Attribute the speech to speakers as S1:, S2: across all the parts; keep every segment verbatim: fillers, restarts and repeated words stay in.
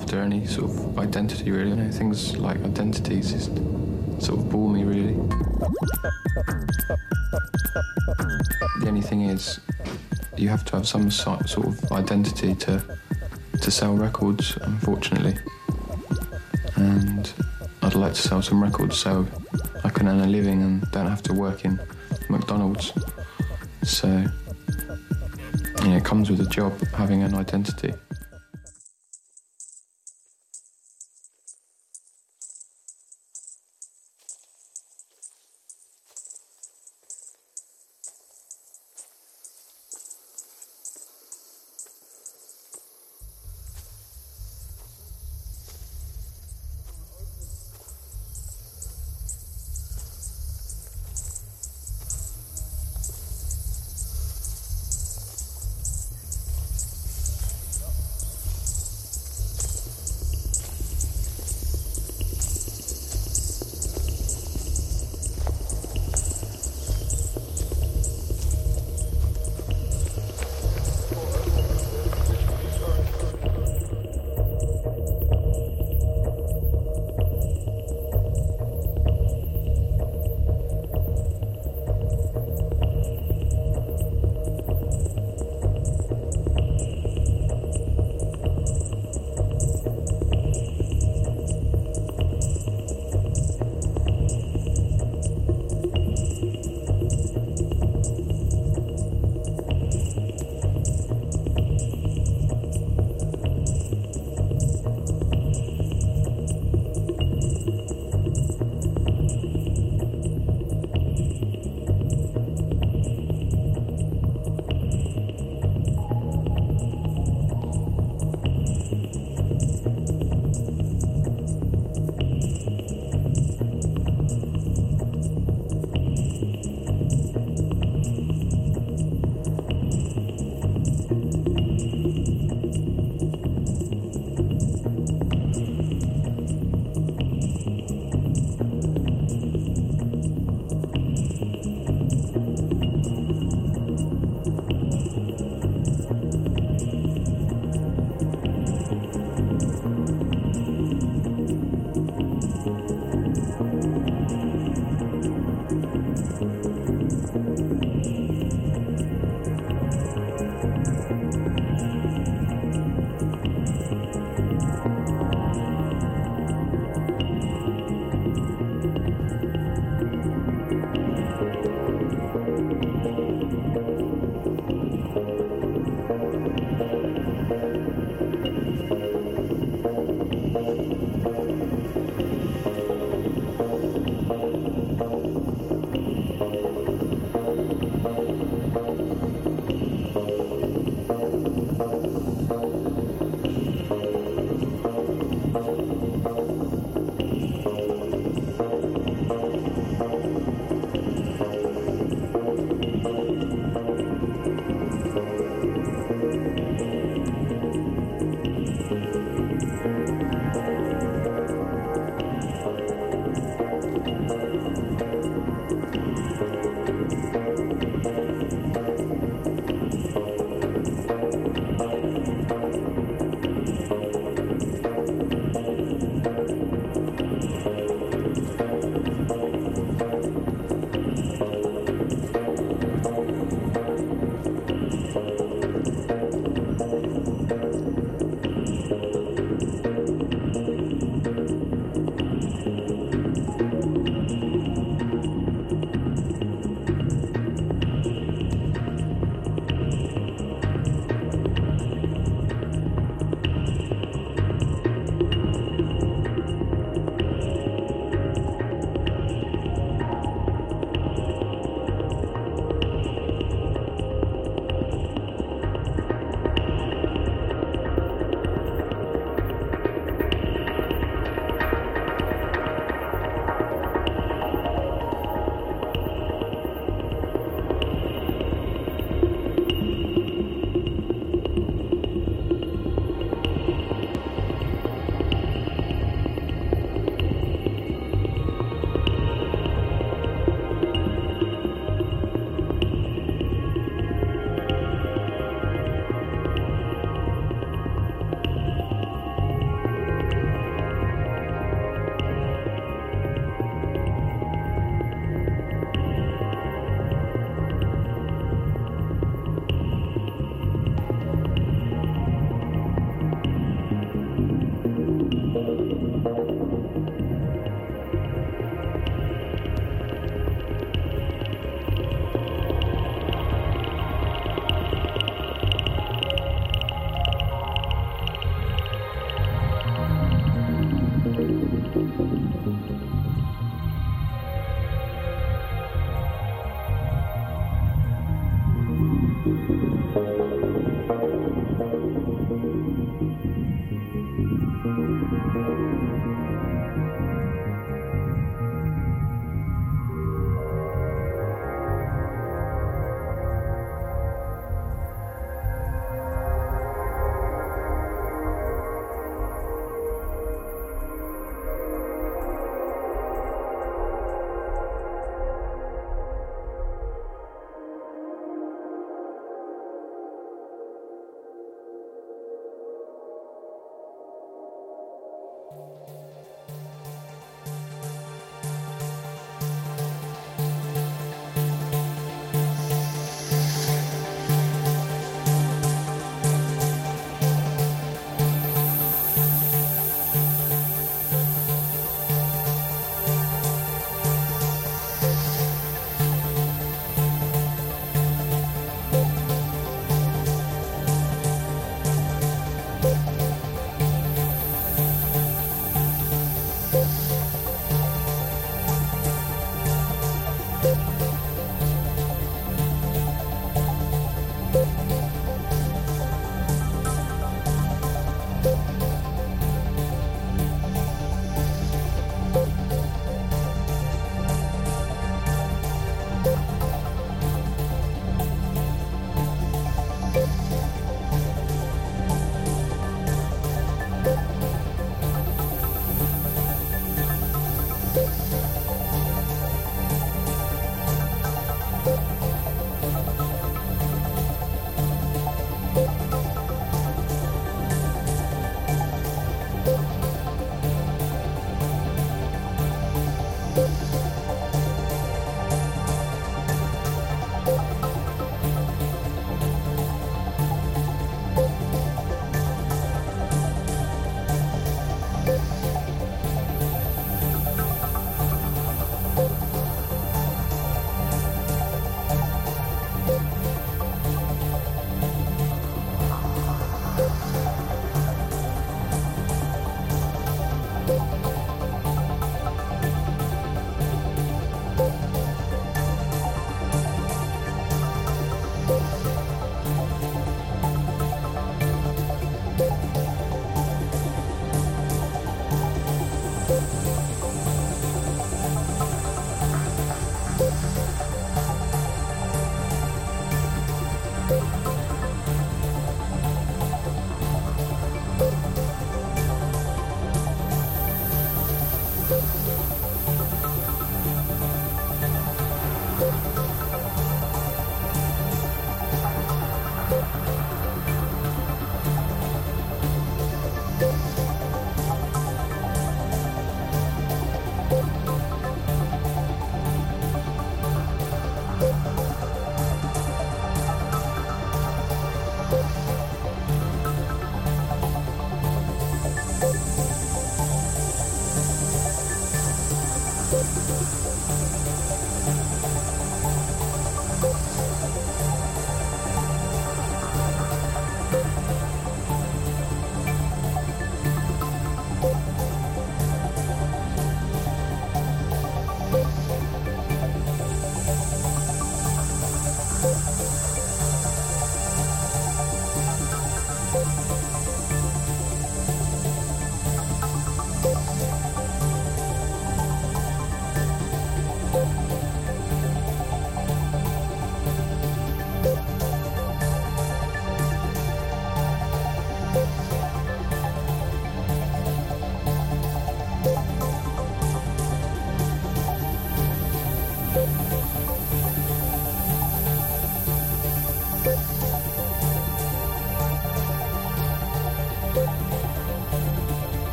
S1: after any sort of identity, really. You know, things like identities just sort of bore me, really. The only thing is, you have to have some sort of identity to to sell records, unfortunately. And I'd like to sell some records so I can earn a living and don't have to work in McDonald's. So, you know, it comes with a job, having an identity.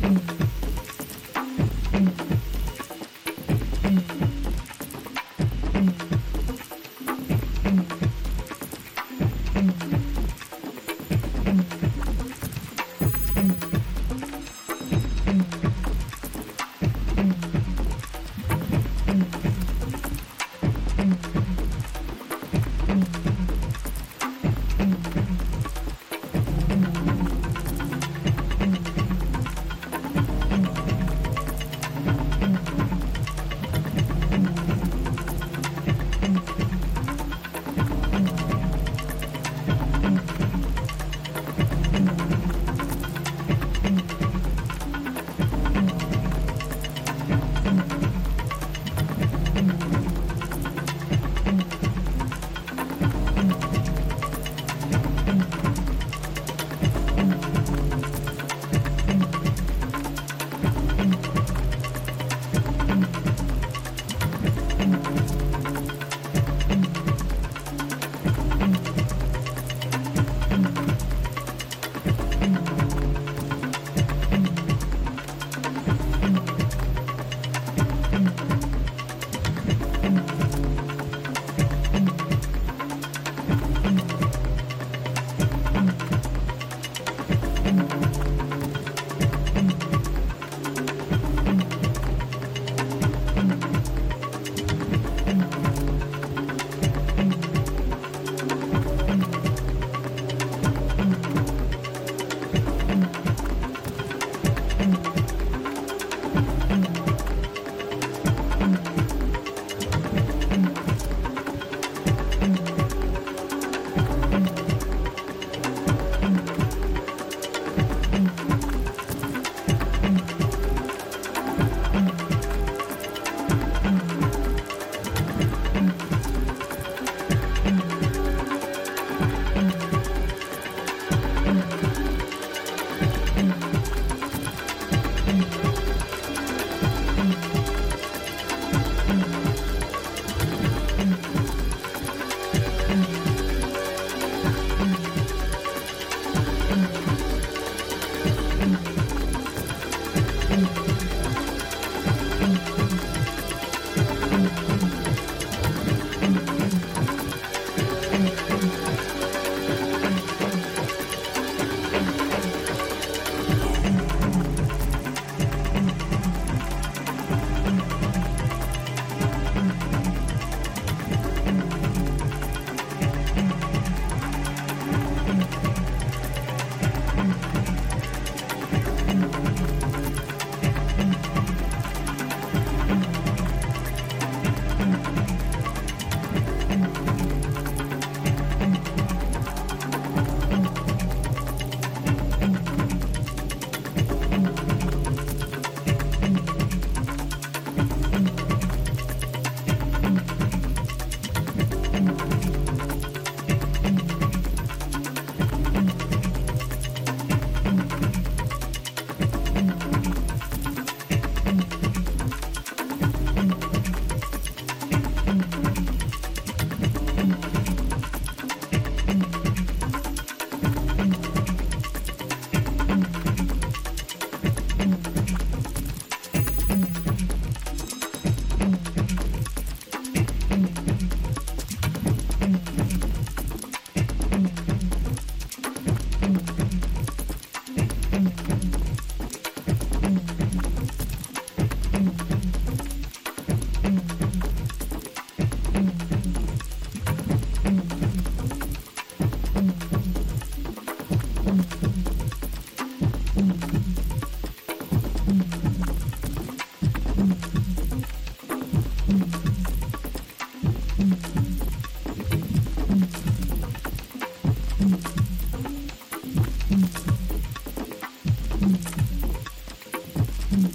S2: Mm-hmm.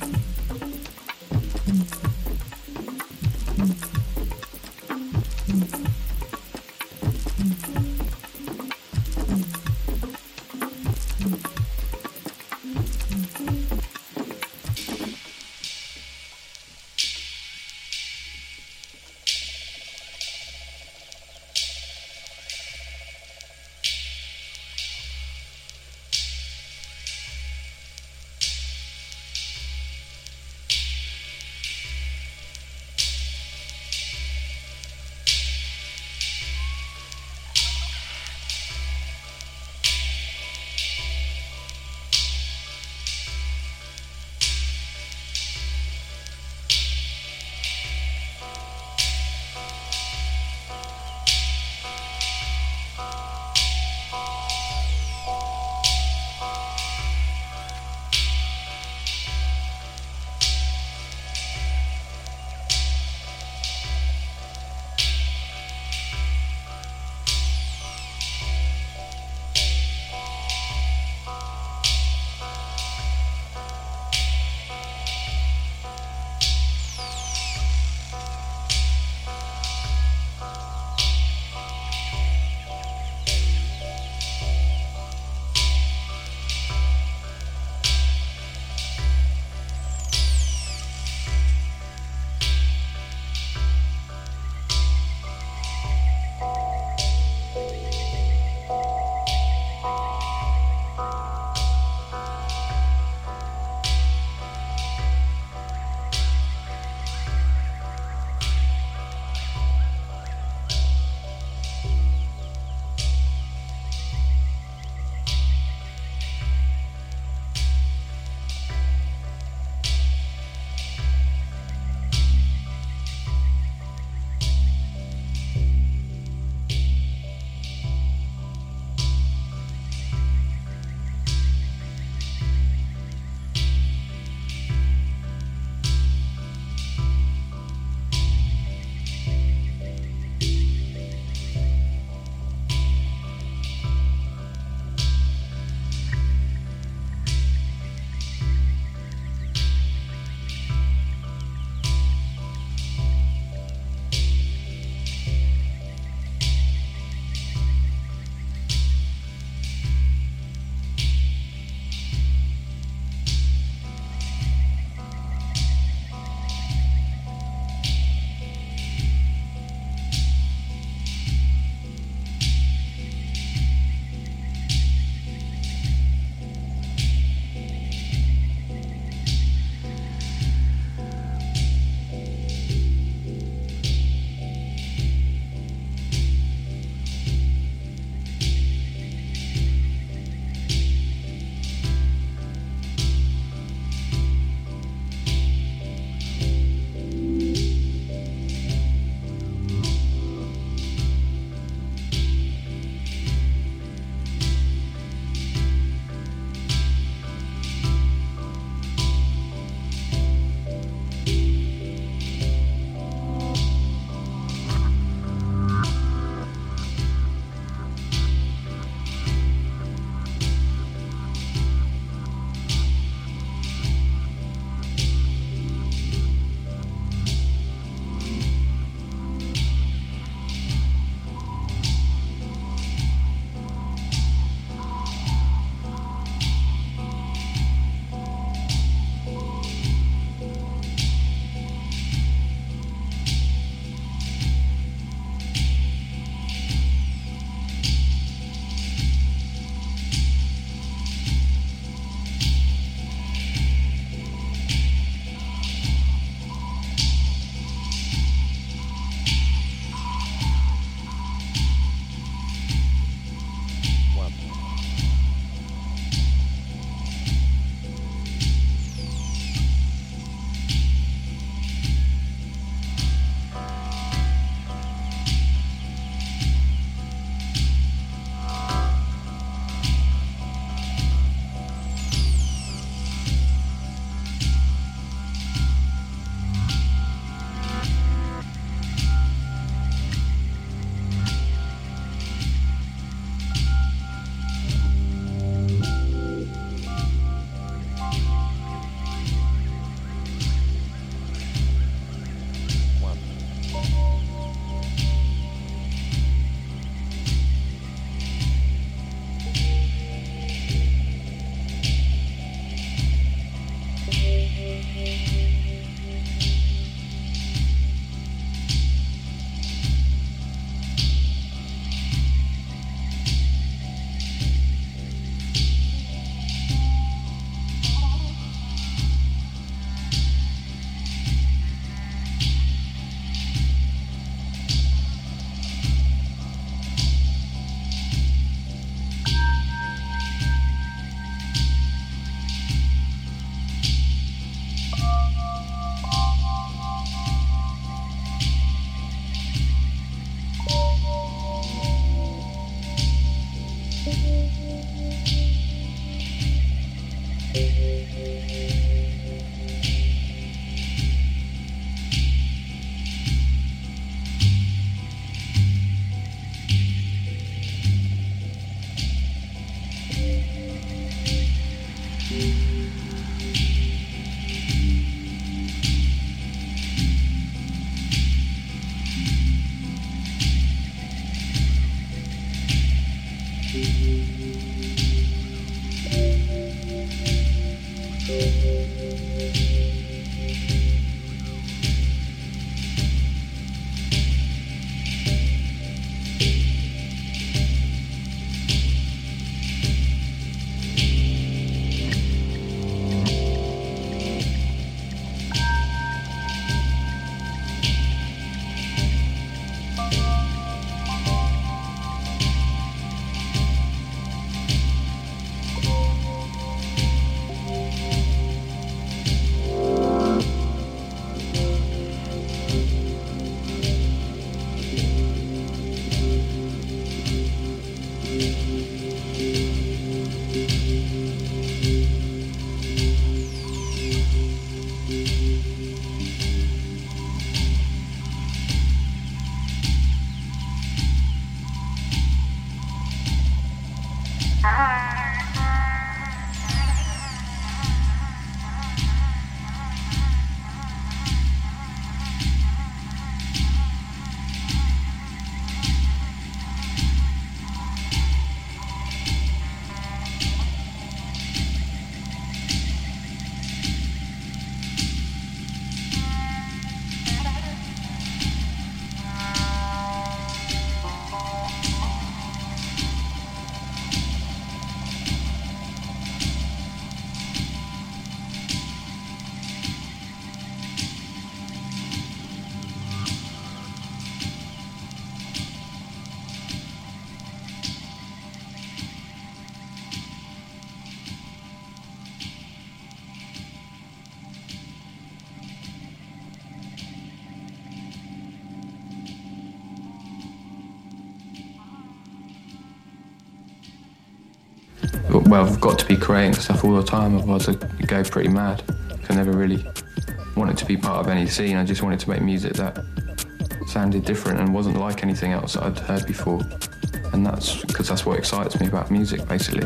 S1: Well, I've got to be creating stuff all the time, otherwise I go pretty mad. I never really wanted to be part of any scene. I just wanted to make music that sounded different and wasn't like anything else that I'd heard before. And that's because that's what excites me about music, basically.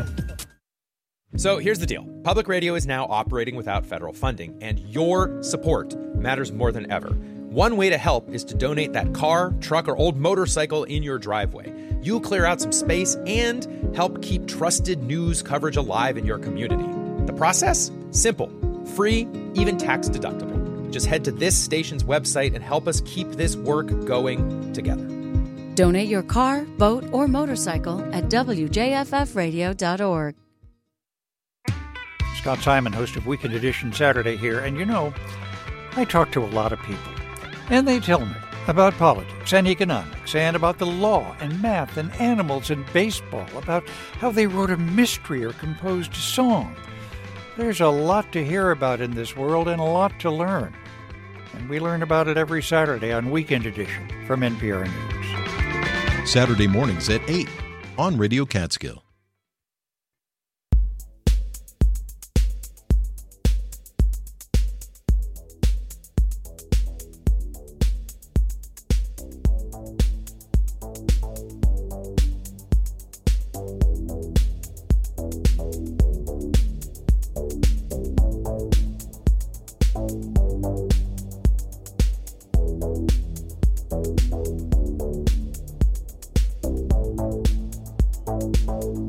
S2: So here's the deal. Public radio is now operating without federal funding, and your support matters more than ever. One way to help is to donate that car, truck, or old motorcycle in your driveway. You'll clear out some space and help keep trusted news coverage alive in your community. The process? Simple, free, even tax deductible. Just head to this station's website and help us keep this work going together.
S3: Donate your car, boat, or motorcycle at W J F F radio dot org.
S4: Scott Simon, host of Weekend Edition Saturday here, and you know, I talk to a lot of people, and they tell me about politics and economics, and about the law and math and animals and baseball, about how they wrote a mystery or composed a song. There's a lot to hear about in this world and a lot to learn. And we learn about it every Saturday on Weekend Edition from N P R News.
S5: Saturday mornings at eight on Radio Catskill.
S6: Thank you.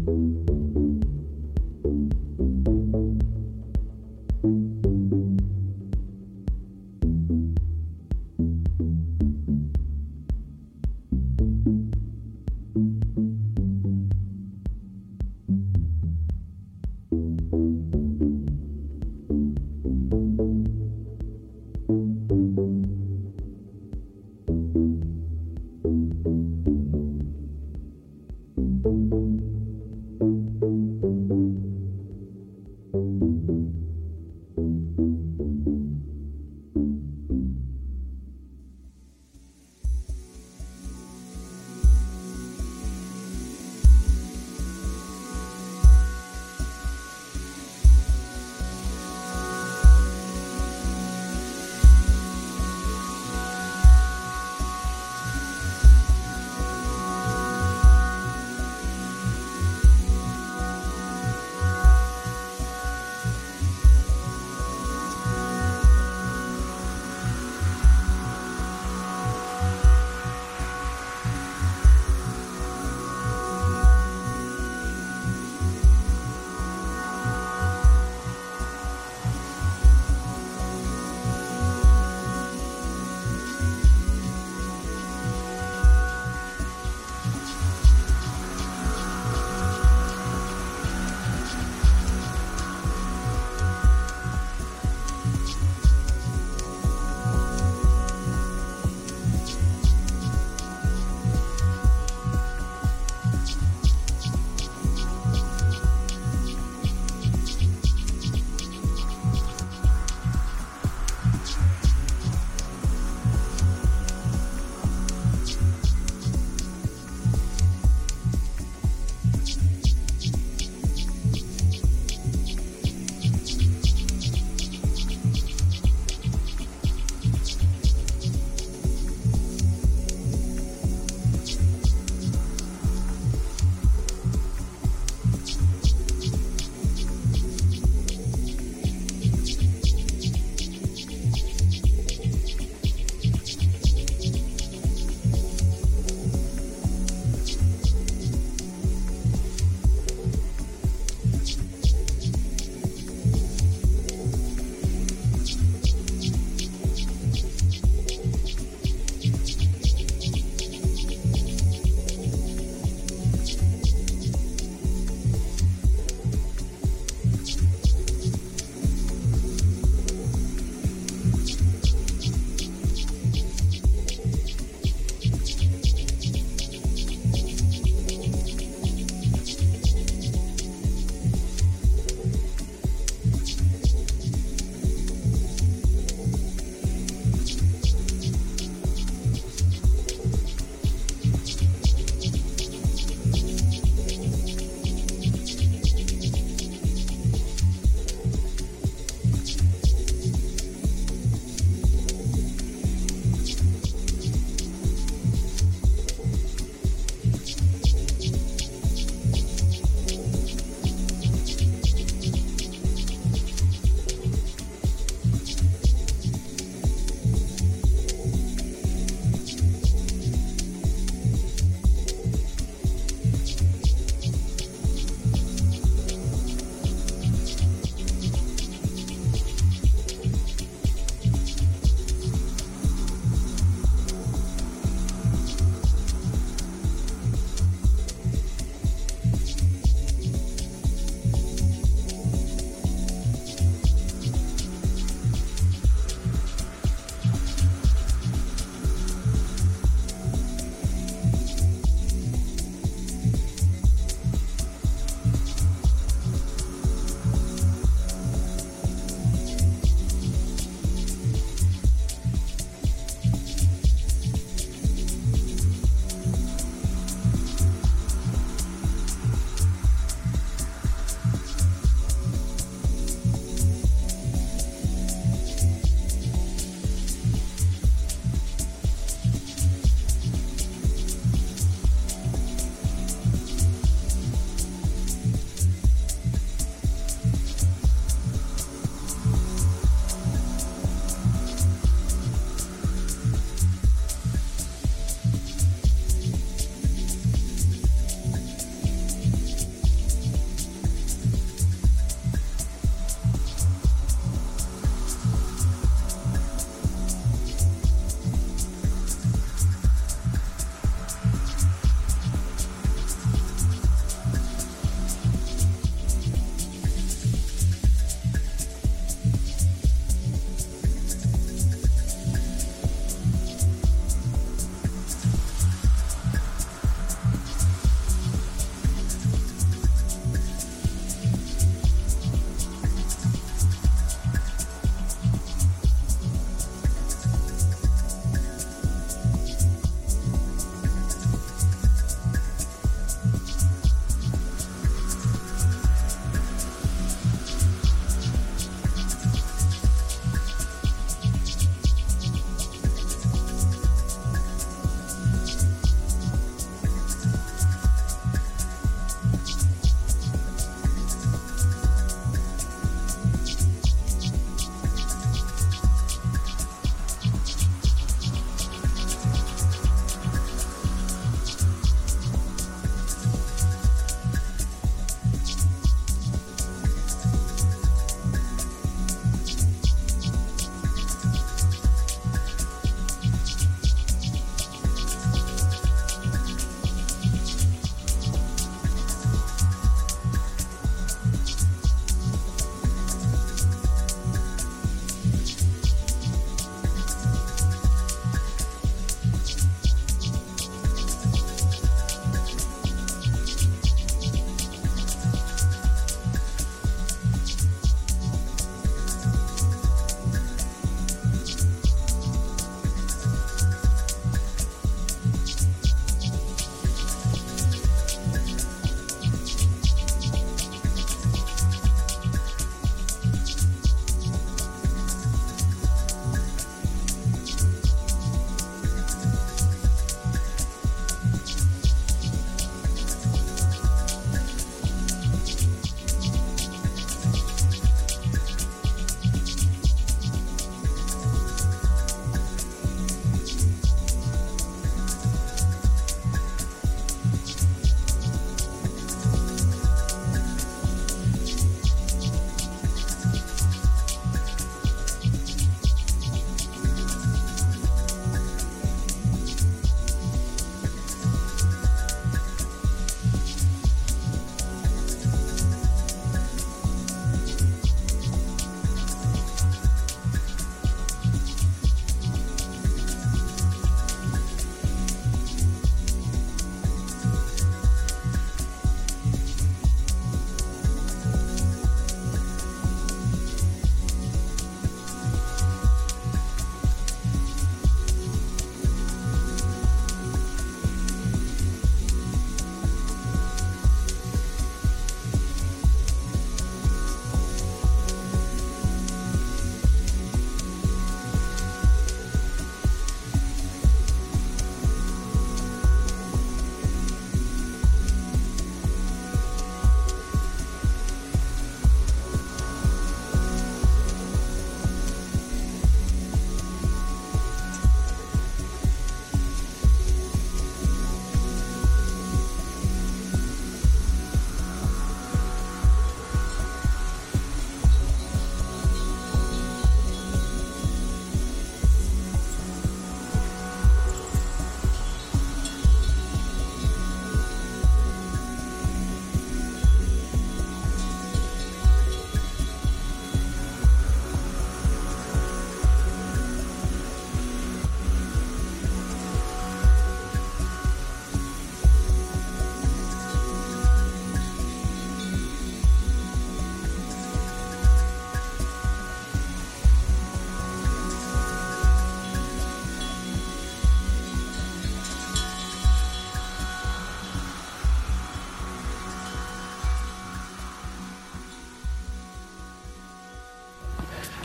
S6: Thank you.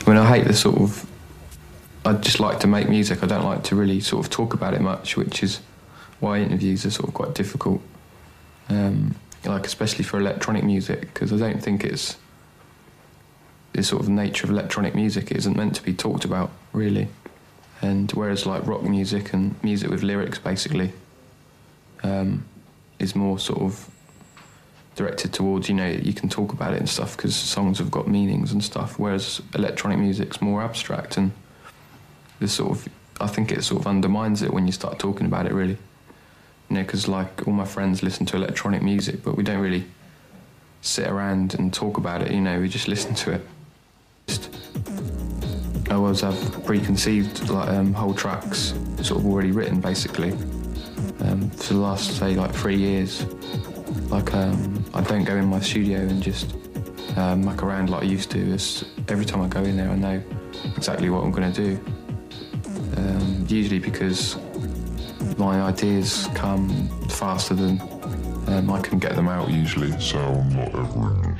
S1: I mean, I hate the sort of... I just like to make music. I don't like to really sort of talk about it much, which is why interviews are sort of quite difficult. Um, like, especially for electronic music, because I don't think it's... the sort of nature of electronic music, it isn't meant to be talked about, really. And whereas, like, rock music and music with lyrics, basically, um, is more sort of directed towards, you know, you can talk about it and stuff because songs have got meanings and stuff, whereas electronic music's more abstract, and this sort of, I think it sort of undermines it when you start talking about it, really. You know, because, like, all my friends listen to electronic music, but we don't really sit around and talk about it, you know, we just listen to it. Just, I always have preconceived, like, um, whole tracks sort of already written, basically. Um, for the last, say, like, three years. Like, um, I don't go in my studio and just uh, muck around like I used to. It's, every time I go in there, I know exactly what I'm going to do. Um, usually because my ideas come faster than um, I can get them out, usually, so I'm not ever...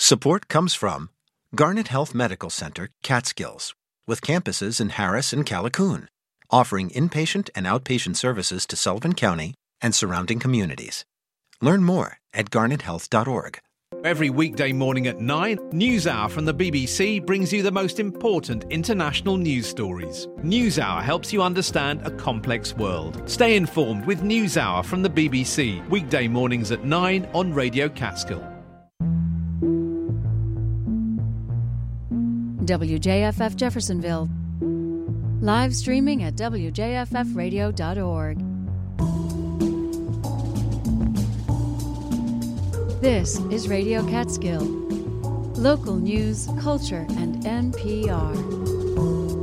S6: Support comes from Garnet Health Medical Center, Catskills, with campuses in Harris and Callicoon, offering inpatient and outpatient services to Sullivan County and surrounding communities. Learn more at garnet health dot org.
S7: Every weekday morning at nine, NewsHour from the B B C brings you the most important international news stories. NewsHour helps you understand a complex world. Stay informed with NewsHour from the B B C, weekday mornings at nine on Radio Catskill.
S3: W J F F Jeffersonville. Live streaming at w j f f radio dot org. This is Radio Catskill. Local news, culture, and N P R.